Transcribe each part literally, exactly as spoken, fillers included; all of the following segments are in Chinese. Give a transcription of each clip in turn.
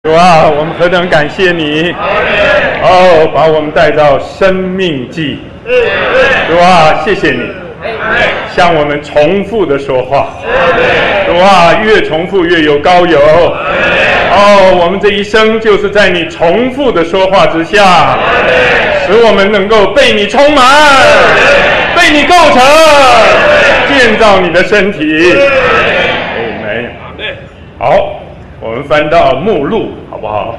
主啊，我们何等感谢你！哦，把我们带到生命记。主啊，谢谢你，向我们重复的说话。主啊，越重复越有高油。哦，我们这一生就是在你重复的说话之下，使我们能够被你充满，被你构成，建造你的身体。阿们。好。我们翻到目录，好不好？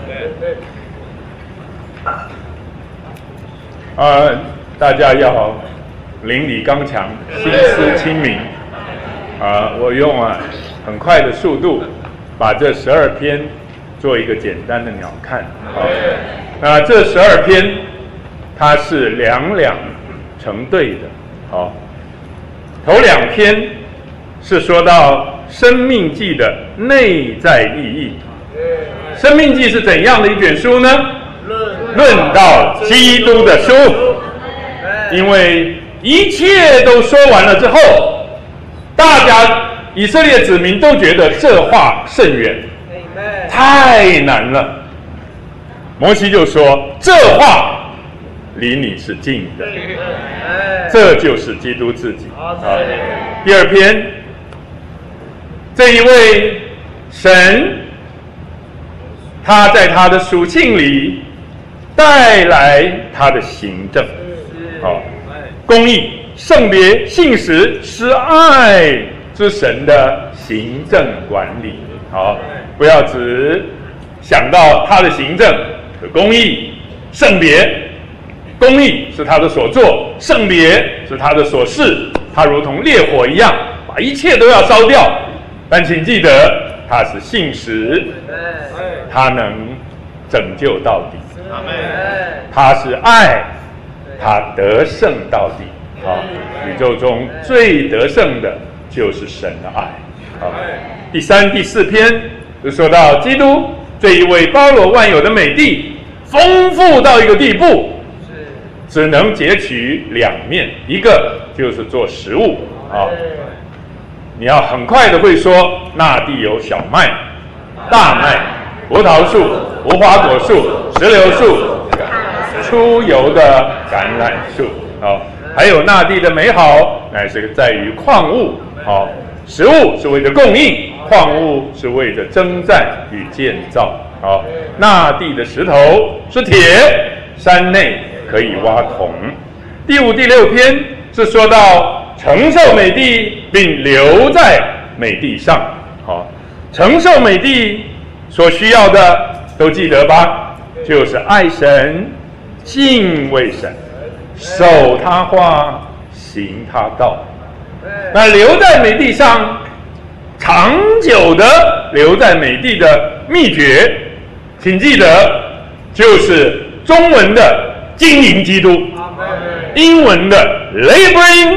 呃，大家要邻里刚强，心思清明。啊、呃，我用啊很快的速度把这十二篇做一个简单的鸟瞰。好，那这十二篇它是两两成对的。好，头两篇是说到生命记的内在意义。生命记是怎样的一卷书呢？论到基督的书。因为一切都说完了之后，大家以色列子民都觉得这话甚远，太难了。摩西就说，这话离你是近的，这就是基督自己。好，第二篇，这一位神，他在他的属性里带来他的行政，好，公义、圣别、信实、是爱之神的行政管理。好，不要只想到他的行政的公义、圣别。公义是他的所作，圣别是他的所事，他如同烈火一样，把一切都要烧掉。但请记得，他是信实，他能拯救到底。他是爱，他得胜到底。好，宇宙中最得胜的就是神的爱。好，第三、第四篇就说到基督这一位包罗万有的美地，丰富到一个地步，只能截取两面，一个就是做食物。好，你要很快的会说，那地有小麦、大麦、葡萄树、无花果树、石榴树、出油的橄榄树。好，还有那地的美好乃是在于矿物。好，食物是为了供应，矿物是为了征战与建造。好，那地的石头是铁，山内可以挖铜。第五、第六篇是说到承受美地并留在美地上。好，承受美地所需要的都记得吧？就是爱神、敬畏神、守他话、行他道。那留在美地上，长久的留在美地的秘诀，请记得，就是中文的经营基督，英文的 laboring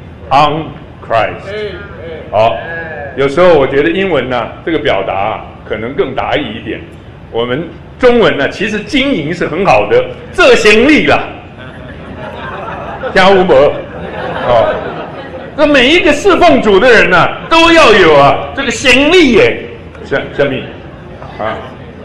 on Christ。 好，有时候我觉得英文呢、啊、这个表达、啊、可能更达意一点，我们中文呢、啊、其实经营是很好的，这行力啦，加无伯哦，这每一个侍奉主的人呢、啊、都要有啊这个行力耶，什什么啊？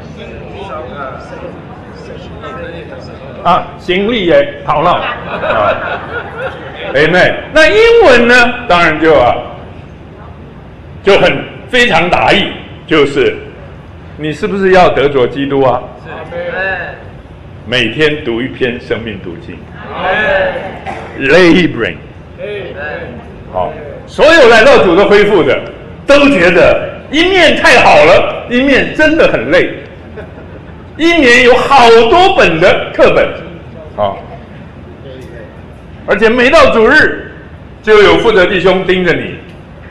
啊，行力也讨闹啊，哎妹，那英文呢？当然就啊，就很非常达意，就是你是不是要得着基督啊？每天读一篇生命读经 ，laboring， 好，所有来到主的恢复的，都觉得一面太好了，一面真的很累。一年有好多本的课本，好，而且每到主日就有负责弟兄盯着你，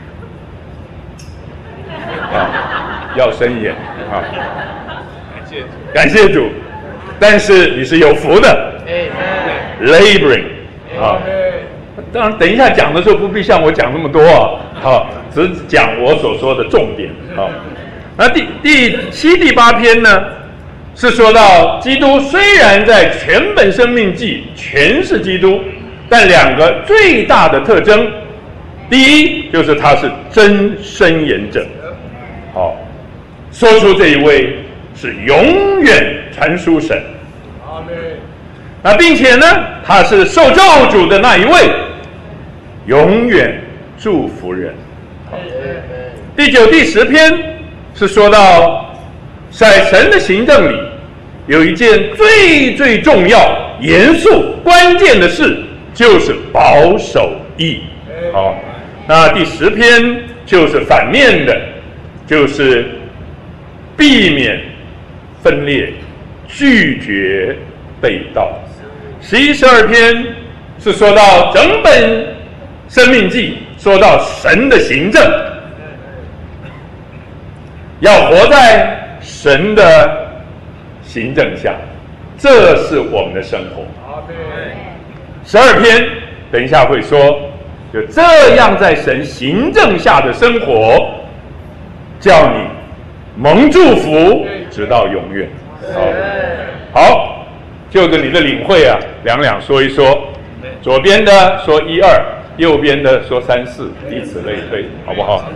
啊，要伸眼啊，感谢感谢主，但是你是有福的 ，laboring 啊，当然等一下讲的时候不必像我讲那么多啊，好，只讲我所说的重点，好，那第第七、第八篇呢？是说到基督虽然在全本生命记全是基督，但两个最大的特征，第一就是他是真申言者。好，说出这一位是永远传输神。那并且呢，他是受咒诅的那一位，永远祝福人。第九、第十篇是说到，在神的行政里，有一件最最重要、严肃、关键的事，就是保守义。好，那第十篇就是反面的，就是避免分裂，拒绝背道。十一、十二篇是说到整本生命记，说到神的行政，要活在神的行政下，这是我们的生活。十二篇等一下会说，就这样在神行政下的生活，叫你蒙祝福直到永远。好，好，就着你的领会啊，两两说一说，左边的说一二，右边的说三四，以此类推，好不好？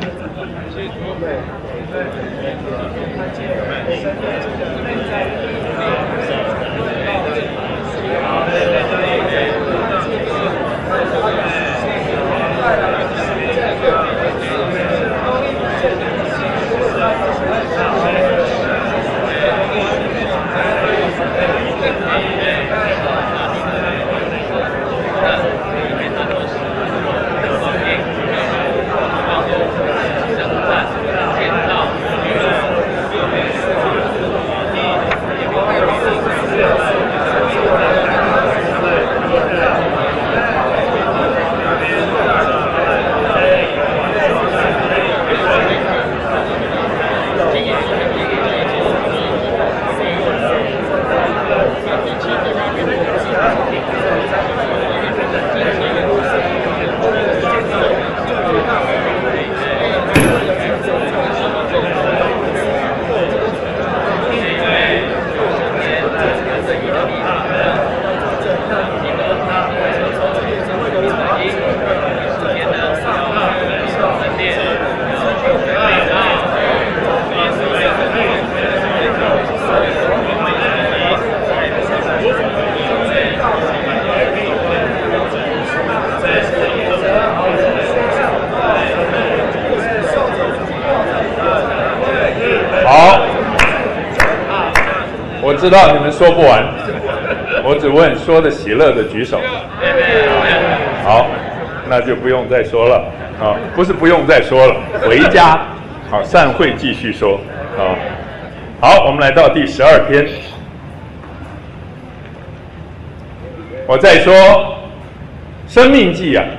知道你们说不完，我只问说的喜乐的举手。好，那就不用再说了啊，不是不用再说了，回家好散会继续说啊。好，我们来到第十二篇，我再说《生命记》啊，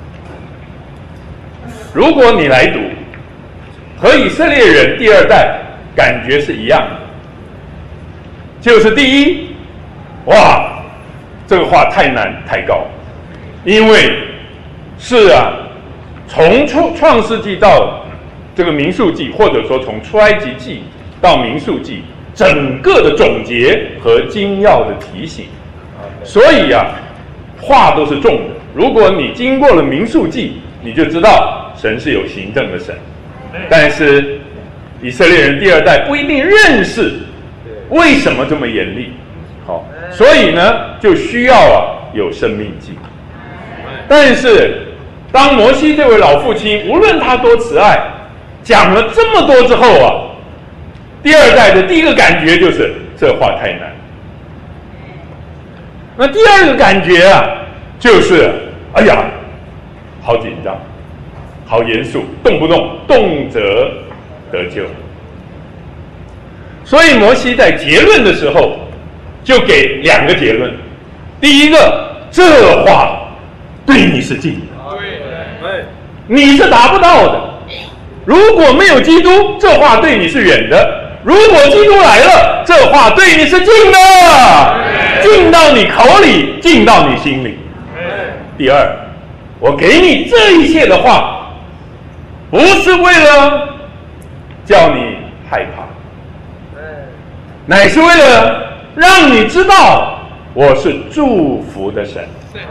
如果你来读，和以色列人第二代感觉是一样的。就是第一，哇，这个话太难太高，因为是啊，从创创世纪到这个民数记，或者说从出埃及记到民数记，整个的总结和精要的提醒，所以啊，话都是重的。如果你经过了民数记，你就知道神是有行政的神，但是以色列人第二代不一定认识。为什么这么严厉？好，所以呢，就需要啊有生命记。但是，当摩西这位老父亲，无论他多慈爱，讲了这么多之后啊，第二代的第一个感觉就是这话太难。那第二个感觉啊，就是哎呀，好紧张，好严肃，动不动动辄得救。所以摩西在结论的时候就给两个结论。第一个，这话对你是近的，你是达不到的。如果没有基督，这话对你是远的；如果基督来了，这话对你是近的，进到你口里，进到你心里。第二，我给你这一切的话，不是为了叫你害怕，乃是为了让你知道我是祝福的神。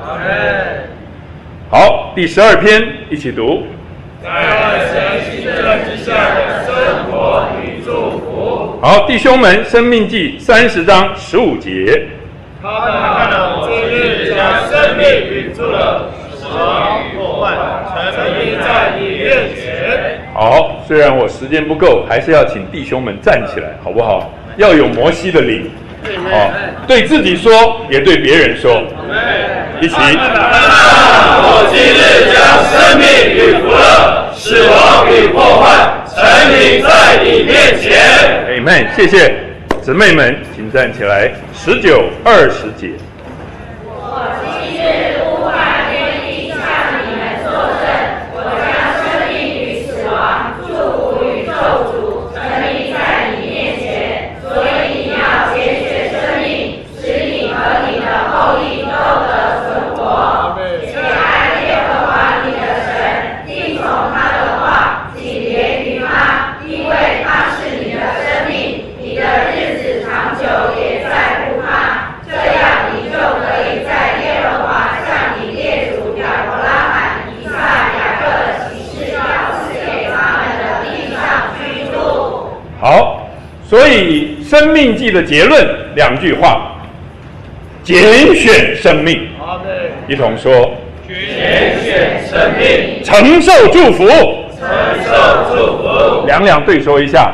好，第十二篇一起读。在神行政之下的生活与祝福， 好，弟兄们，《生命记》三十章十五节。 他们看了今日将生命领出了，死亡破坏，陈明在你面前。 好，虽然我时间不够，还是要请弟兄们站起来，好不好？要有摩西的灵，哦，对自己说，也对别人说，一起。 我今日将生命与福乐，死亡与破坏，陈明在你面前。 Amen， 谢谢姊妹们，请站起来。十九、二十节。 我今日呼唤天地向你们作证，我将生命与死亡、祝福与咒诅陈明在你面前，所以你要拣选生命，使你和你的后裔都得存活。且爱耶和华你的神，听从他的话，谨连于他，因为他是你的生命，你的日子长久也在乎他。这样你就可以在耶和华向你列祖亚伯拉罕、以撒、雅各的启示要赐给他们的地上居住。 好，所以《生命记》的结论两句话：拣选生命，一同说； 拣选生命， 承受祝福， 承受祝福。 两两对说一下。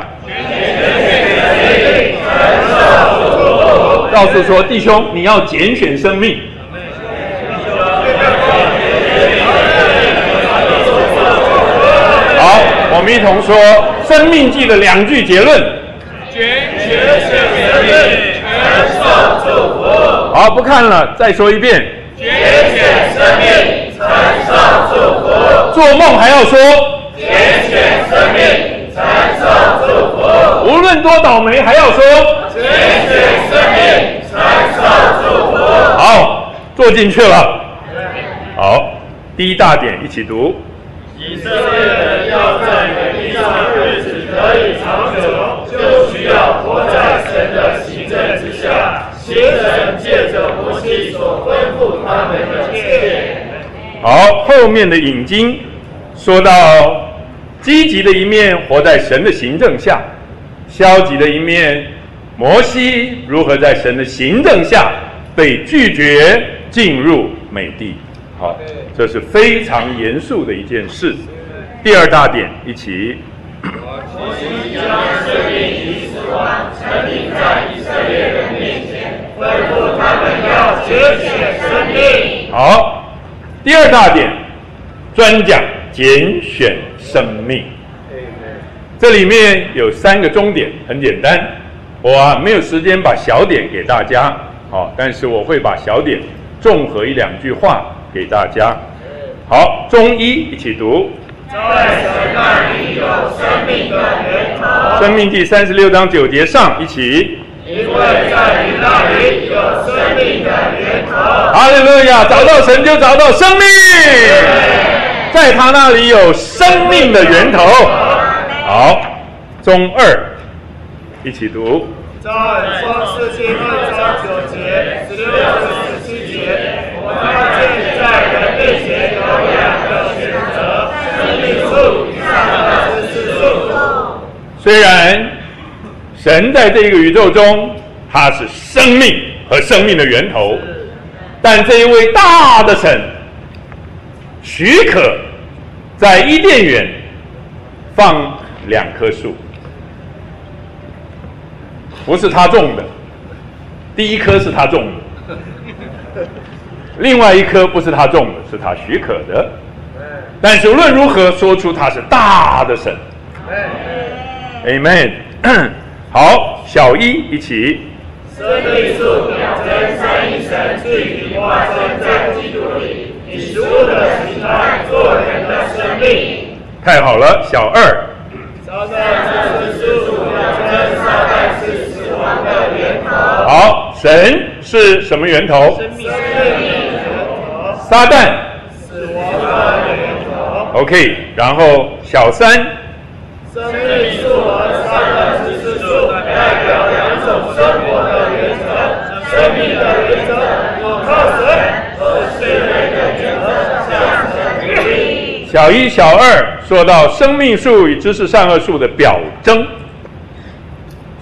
告诉说，弟兄，你要拣选生命。好，我们一同说《生命记》的两句结论： 拣选生命，承受祝福。 好，不看了，再说一遍： 拣选生命，承受祝福。 做梦还要说： 拣选生命，承受祝福。 无论多倒霉还要说： 拣选生命，承受祝福。 好，做进去了。好，第一大点一起读： 以色列人要在本地上日子得以长久，就需要活在神的行政之下，行神借着摩西所吩咐他们的一切。 好，后面的引经说到积极的一面活在神的行政下，消极的一面摩西如何在神的行政下被拒绝进入美地。好，这是非常严肃的一件事。第二大点一起。 摩西将生命与死亡陈明在以色列人面前，吩咐他们要拣选生命。 好，第二大点专讲拣选生命。这里面有三个重点，很简单，我啊没有时间把小点给大家，好，但是我会把小点综合一两句话给大家。好，中一一起读。 在神那里有生命的源头。 生命记三十六章九节上一起。 因为在你那里有生命的源头。 哈利路亚！找到神就找到生命，在他那里有生命的源头。好，中二一起读。 在创世纪二章九节、十六至十七节，我们看见在人面前有两个选择：生命树与善恶知识树。 虽然神在这个宇宙中，他是生命和生命的源头，但这一位大的神许可在伊甸园放两棵树。不是他种的，第一棵是他种的，另外一棵不是他种的，是他许可的。但是无论如何，说出他是大的神。Amen。好，小一一起。 生命树表征三一神具体化身在基督里，以食物的形态做人的生命。 太好了，小二。 撒旦是世俗表征撒旦是死亡的源头。 好，神是什么源头？ 生命的源头。 撒旦。 死亡的源头。 OK， 然后小三。 生命树和撒旦之树代表两种生活的原则。生命的原则有靠神和罪恶的原则向神独立。 小一、小二说到生命树与知识善恶树的表征，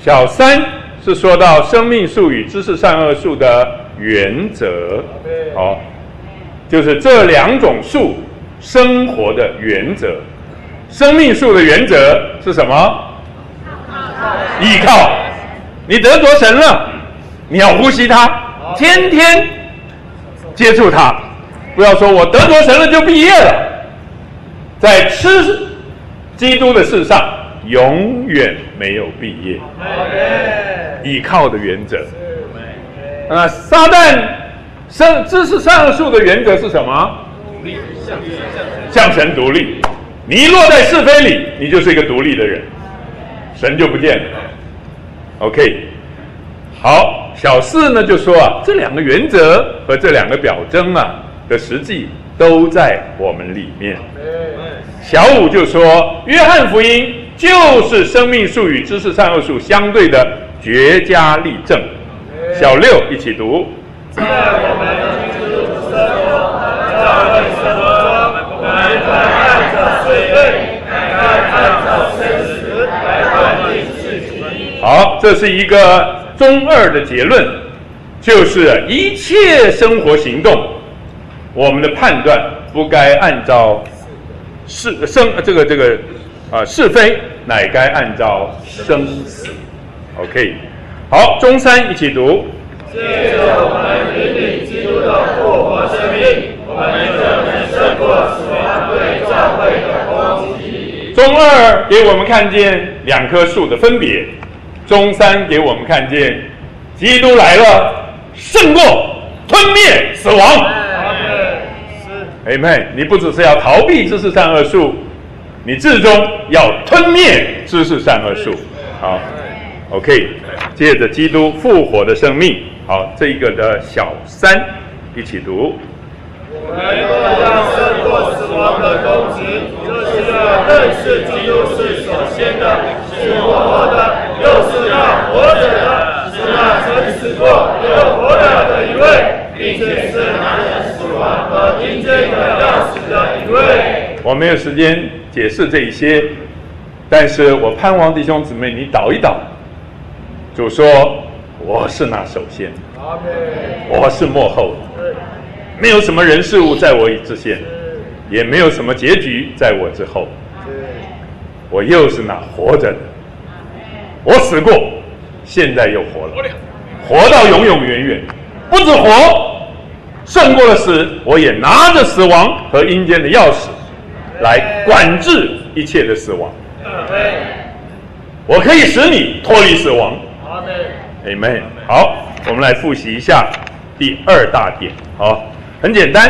小三是说到生命树与知识善恶树的原则，哦，就是这两种树生活的原则。生命树的原则是什么？依靠。你得着神了，你要呼吸它，天天接触它，不要说我得着神了就毕业了。在吃基督的事上，永远没有毕业。依靠的原则。那撒旦生知识善恶树的原则是什么？向神独立。你一落在是非里，你就是一个独立的人，神就不见了。OK， 好，小四呢就说啊，这两个原则和这两个表征啊的实际都在我们里面。小五就说，约翰福音就是生命树与知识善恶树相对的绝佳例证。小六一起读。 在我们的基督生活、教会生活中，我们该按照水位，该按照生死来判定事情。 好，这是一个中二的结论，就是一切生活行动，我们的判断不该按照是生这个这个啊、呃、是非，乃该按照生死。OK， 好，中三一起读。 借着我们灵里基督的复活生命，我们就能胜过死亡对教会的攻击。 中二给我们看见两棵树的分别，中三给我们看见基督来了，胜过吞灭死亡。Amen。你不只是要逃避知识善恶树，你至终要吞灭知识善恶树。好 ，OK， 借着基督复活的生命。好，这一个的小三一起读。 我们若要胜过死亡的攻击，就是要认识基督是首先的，是活活的，又是那活着的，是那曾死过又活了的一位，并且是拿着死亡和阴间的钥匙的一位。 我没有时间解释这一些，但是我盼望弟兄姊妹你祷一祷。主说，我是那首先，我是末后的，没有什么人事物在我之先，也没有什么结局在我之后。我又是那活着的，我死过，现在又活了，活到永永远远。不止活，胜过了死，我也拿着死亡和阴间的钥匙来管制一切的死亡。我可以使你脱离死亡。Amen。好，我们来复习一下第二大点。好，很简单，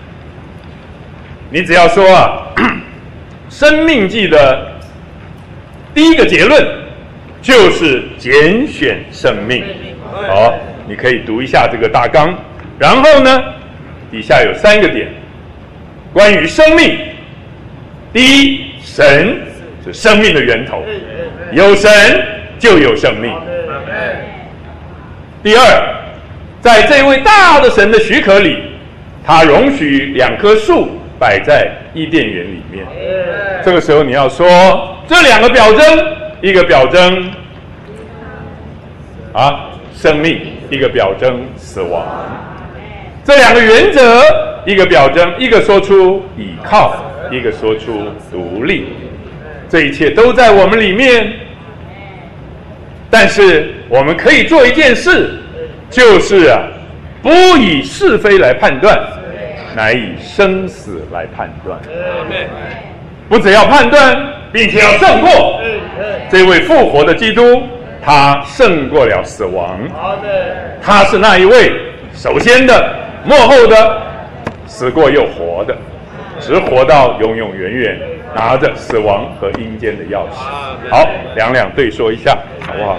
你只要说啊，生命记的第一个结论就是拣选生命。好，你可以读一下这个大纲。然后呢，底下有三个点，关于生命。第一，神是生命的源头，有神就有生命。第二，在这位大的神的许可里，他容许两棵树摆在伊甸园里面。这个时候你要说，这两个表征，一个表征啊生命，一个表征死亡。这两个原则，一个表征，一个说出倚靠，一个说出独立。这一切都在我们里面。但是我们可以做一件事，就是啊，不以是非来判断，乃以生死来判断。不只要判断，并且要胜过。这位复活的基督，他胜过了死亡。他是那一位首先的、末后的、死过又活的，直活到永永远远，拿着死亡和阴间的钥匙。好，两两对说一下，好不好？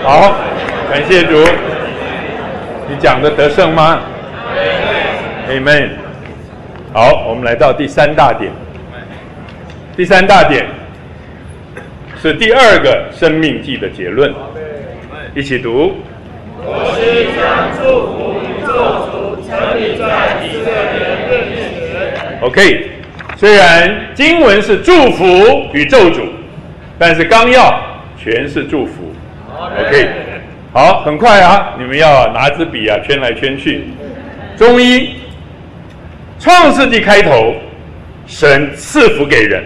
好，感谢主。你讲的得胜吗 ？Amen。好，我们来到第三大点。第三大点是第二个生命记的结论，一起读。 我是将祝福与咒诅成立在以色列面前。 OK， 虽然经文是祝福与咒诅，但是纲要全是祝福。OK， 好，很快啊，你们要拿支笔啊，圈来圈去。中一，创世纪开头，神赐福给人，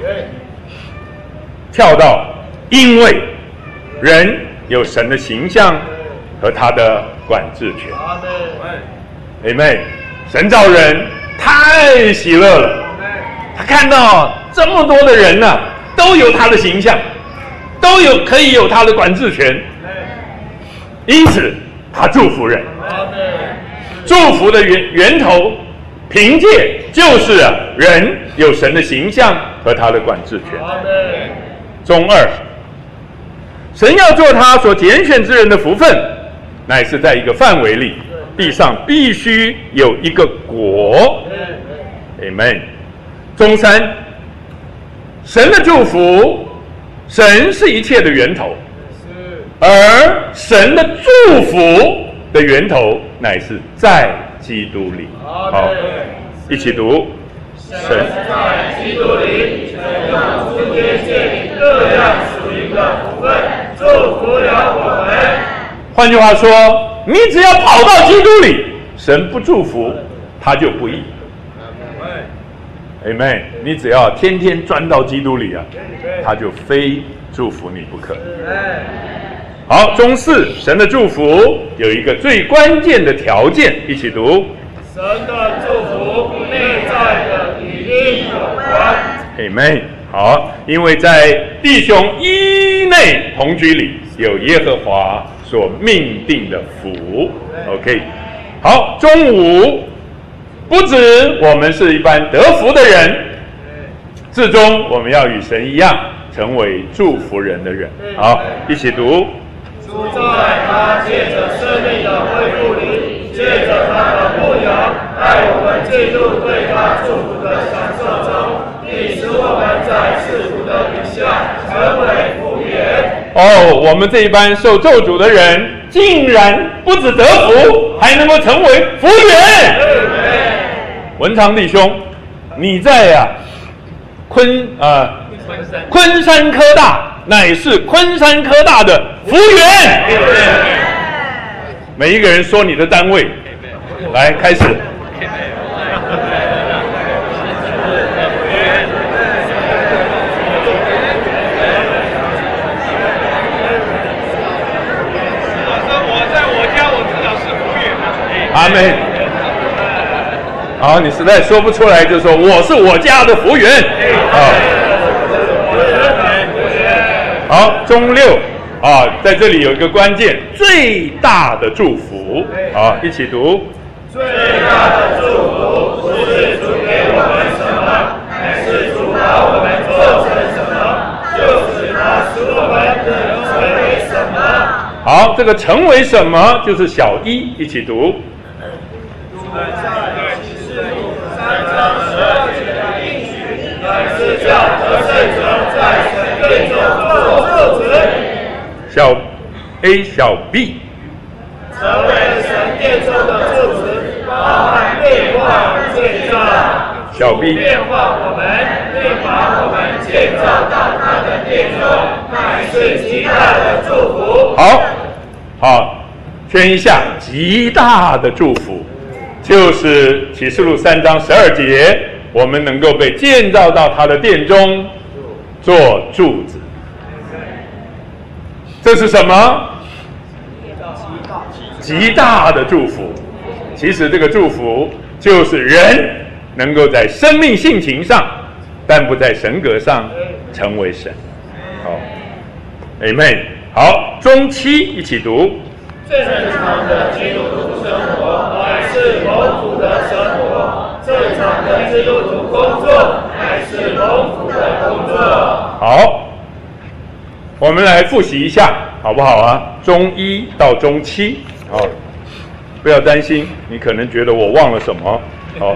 跳到因为人有神的形象和他的管制权。阿们。神造人太喜乐了，他看到这么多的人呢、啊，都有他的形象，都有可以有他的管制权，因此他祝福人。祝福的源源头凭借就是啊，人有神的形象和他的管制权。中二，神要做他所拣选之人的福分，乃是在一个范围里，地上必须有一个国。Amen。中三，神的祝福，神是一切的源头，而神的祝福的源头乃是在基督里。好，一起读。神在基督里，神用诸天界里各样属灵的福分，祝福了我们。 换句话说，你只要跑到基督里，神不祝福，他就不义。Amen。你只要天天钻到基督里啊，他就非祝福你不可。好，中四，神的祝福有一个最关键的条件，一起读。 神的祝福内在的与义有关。 Amen。好，因为在弟兄一内同居里，有耶和华所命定的福。OK。好，中五，不止我们是一般得福的人，至终我们要与神一样，成为祝福人的人。好，一起读。 主在他借着生命的恢复里，借着他的牧养，带我们进入对他祝福的享受中，并使我们在世俗的底下成为福源。 哦，我们这一班受咒诅的人，竟然不止得福，还能够成为福源。文昌弟兄，你在呀、啊，昆啊、呃、昆山科大，乃是昆山科大的福源。每一个人说你的单位，来开始。阿们。好，你实在说不出来，就说我是我家的福源。好，好，中六啊，在这里有一个关键，最大的祝福。好，一起读。 最大的祝福不是主给我们什么，乃是主把我们做成什么，就是他使我们能成为什么。 好，这个成为什么就是小一，一起读。小 A 小 B 成为神殿中的柱子，包含变化建造。 小 B 变化我们，并把我们建造到他的殿中，乃是极大的祝福。 好，好，圈一下，极大的祝福，就是启示录三章十二节，我们能够被建造到他的殿中，做柱子。这是什么？极大的祝福。其实这个祝福就是人能够在生命性情上，但不在神格上成为神。好 ，Amen。好，中七一起读。 正常的基督徒生活乃是蒙福的生活，正常的基督徒工作乃是蒙福的工作。 好，我们来复习一下好不好啊？中一到中七，好，不要担心，你可能觉得我忘了什么，好。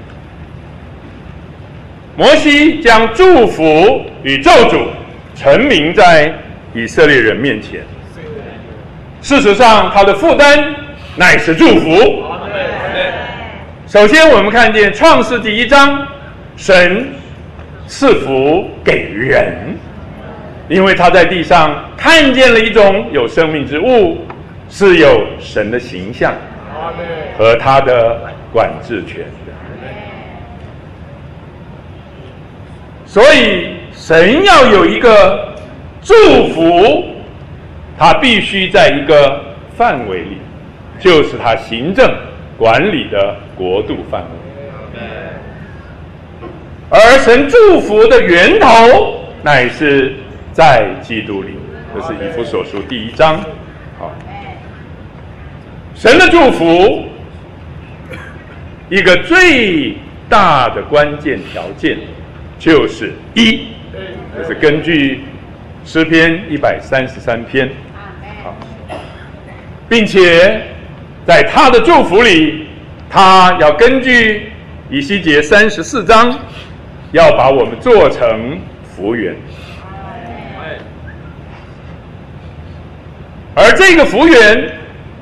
摩西将祝福与咒诅陈明在以色列人面前，事实上，他的负担乃是祝福。首先，我们看见创世第一章，神赐福给人，因为他在地上看见了一种有生命之物，是有神的形象和他的管制权的。所以，神要有一个祝福，他必须在一个范围里，就是他行政管理的国度范围。而神祝福的源头乃是在基督里，这是以弗所书第一章。好，神的祝福一个最大的关键条件就是一，这是根据诗篇一百三十三篇，好，并且在他的祝福里，他要根据以西结三十四章，要把我们做成福源，而这个福源，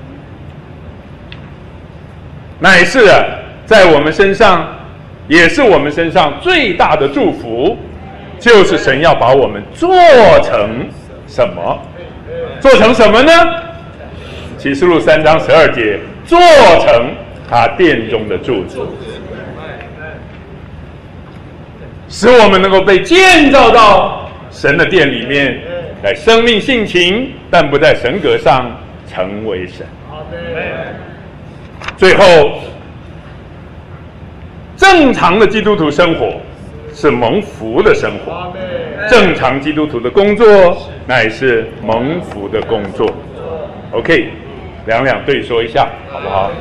乃是啊，在我们身上，也是我们身上最大的祝福，就是神要把我们做成什么？做成什么呢？启示录三章十二节，做成他殿中的柱子，使我们能够被建造到神的殿里面，在生命性情，但不在神格上成为神。最后，正常的基督徒生活是蒙福的生活，正常基督徒的工作乃是蒙福的工作。OK， 两两对说一下，好不好？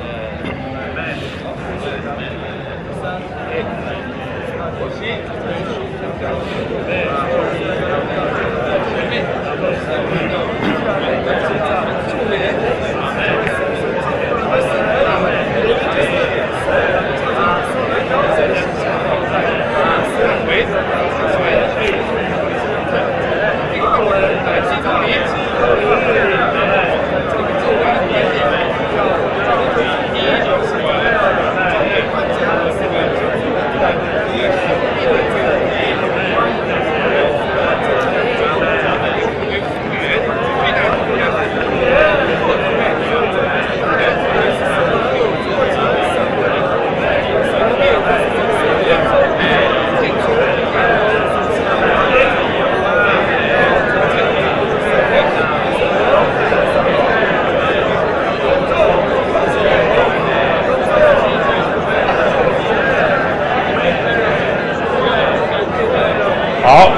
好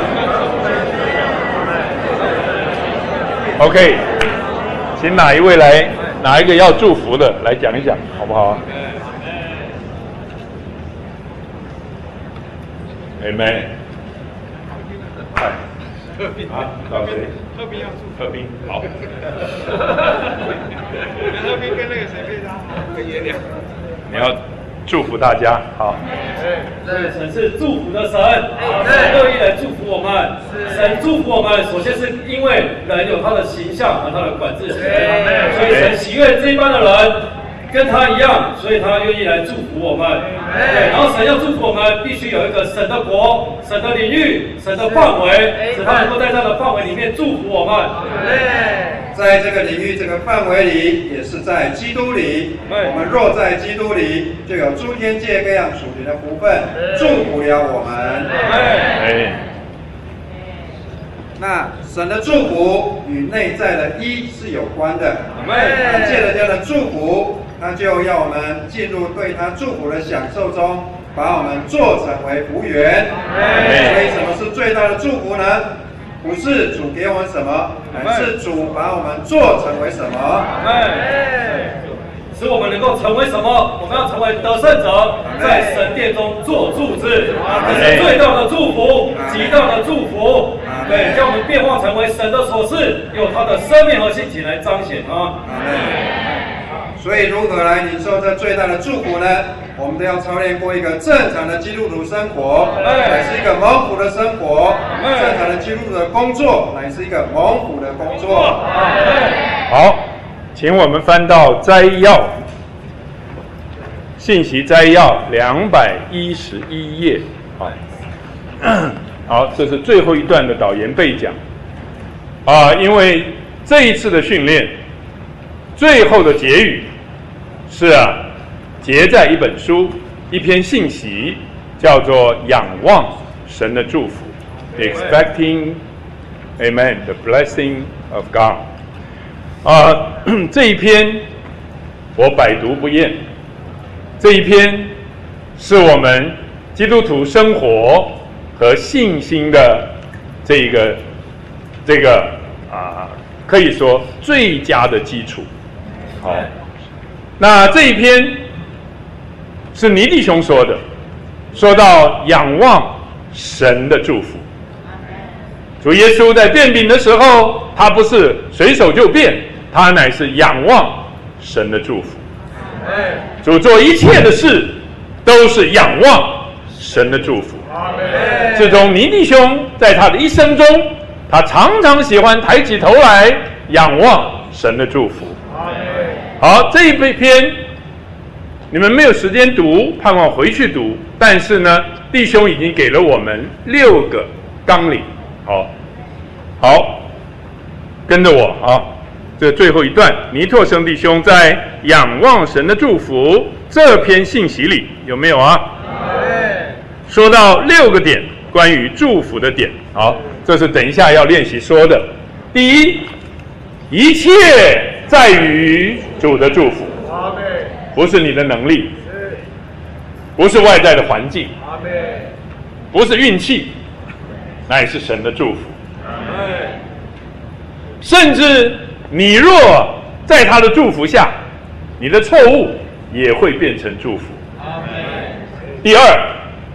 ，OK， 请哪一位来，哪一个要祝福的来讲一讲，好不好 ？Amen。哎，啊，到谁？ 特兵要祝福。 特兵，好。 特兵跟那个谁配搭？跟爷俩。 你要祝福大家，好。 对，神是祝福的神，神乐意来祝福我们。神祝福我们，首先是因为人有他的形象和他的管制权，所以神喜悦这一般的人跟他一样，所以他愿意来祝福我们。对，然后神要祝福我们，必须有一个神的国、神的领域、神的范围，使他能够在这样的范围里面祝福我们。 在这个领域、这个范围里，也是在基督里。我们若在基督里，就有诸天界各样属灵的福分，祝福了我们。 哎， 那神的祝福与内在的一是有关的。那借着这样的祝福，他就要我们进入对他祝福的享受中，把我们做成为福源。所以，什么是最大的祝福呢？不是主给我们什么，而是主把我们做成为什么。 使我们能够成为什么？我们要成为得胜者，在神殿中做柱子，这是最大的祝福，极大的祝福。 对，将我们变化成为神的所是，有他的生命和性情来彰显啊。 所以如何来领受这最大的祝福呢？我们都要操练过一个正常的基督徒生活，乃是一个蒙福的生活；正常的基督徒的工作，乃是一个蒙福的工作。 好，请我们翻到摘要，信息摘要两百一十一页。好，好，这是最后一段的导言备讲啊，因为这一次的训练，最后的结语是啊，结在一本书，一篇信息，叫做“仰望神的祝福 ”，Expecting Amen the blessing of God。啊，这一篇我百读不厌。这一篇是我们基督徒生活和信心的这一个这个啊，可以说最佳的基础。好，那这一篇是倪弟兄说的，说到仰望神的祝福。主耶稣在变饼的时候，他不是随手就变，他乃是仰望神的祝福。主做一切的事都是仰望神的祝福。自从倪弟兄在他的一生中，他常常喜欢抬起头来仰望神的祝福。好，这一篇你们没有时间读，盼望回去读。但是呢，弟兄已经给了我们六个纲领。好，好，跟着我啊！这最后一段，尼拓生弟兄在仰望神的祝福这篇信息里有没有啊？说到六个点，关于祝福的点。好，这是等一下要练习说的。第一，一切在于主的祝福，不是你的能力，不是外在的环境，不是运气，乃是神的祝福。甚至你若在他的祝福下，你的错误也会变成祝福。第二，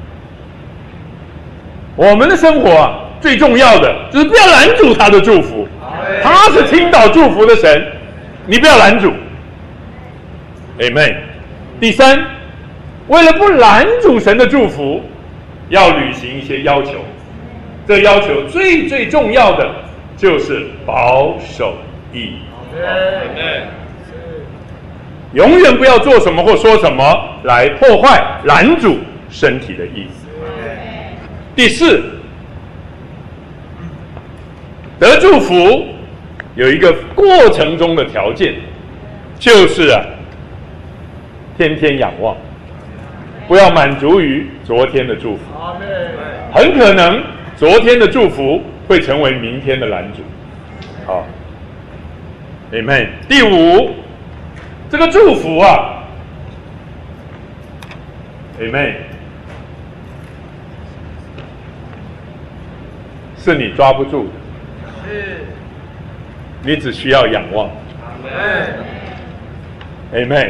我们的生活啊，最重要的就是不要拦阻他的祝福。他是倾倒祝福的神，你不要拦阻。Amen。第三，为了不拦阻神的祝福，要履行一些要求。这要求最最重要的就是保守义义。永远不要做什么或说什么来破坏、拦阻身体的义。第四，得祝福有一个过程中的条件，就是啊，天天仰望，不要满足于昨天的祝福，很可能昨天的祝福会成为明天的拦阻。好 ，Amen。第五，这个祝福啊 ，Amen， 是你抓不住的，你只需要仰望。Amen。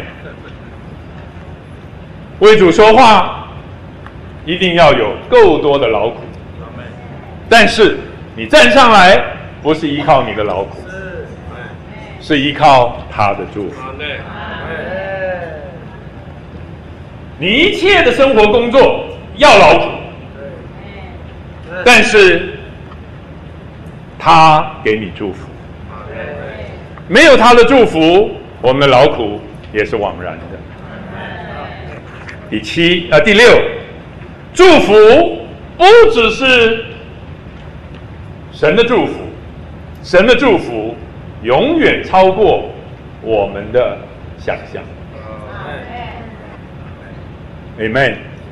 为主说话，一定要有够多的劳苦。但是你站上来，不是依靠你的劳苦，是依靠他的祝福。你一切的生活工作要劳苦，但是他给你祝福。没有他的祝福，我们的劳苦也是枉然的。第七啊，第六，祝福不只是神的祝福，神的祝福永远超过我们的想象。Amen。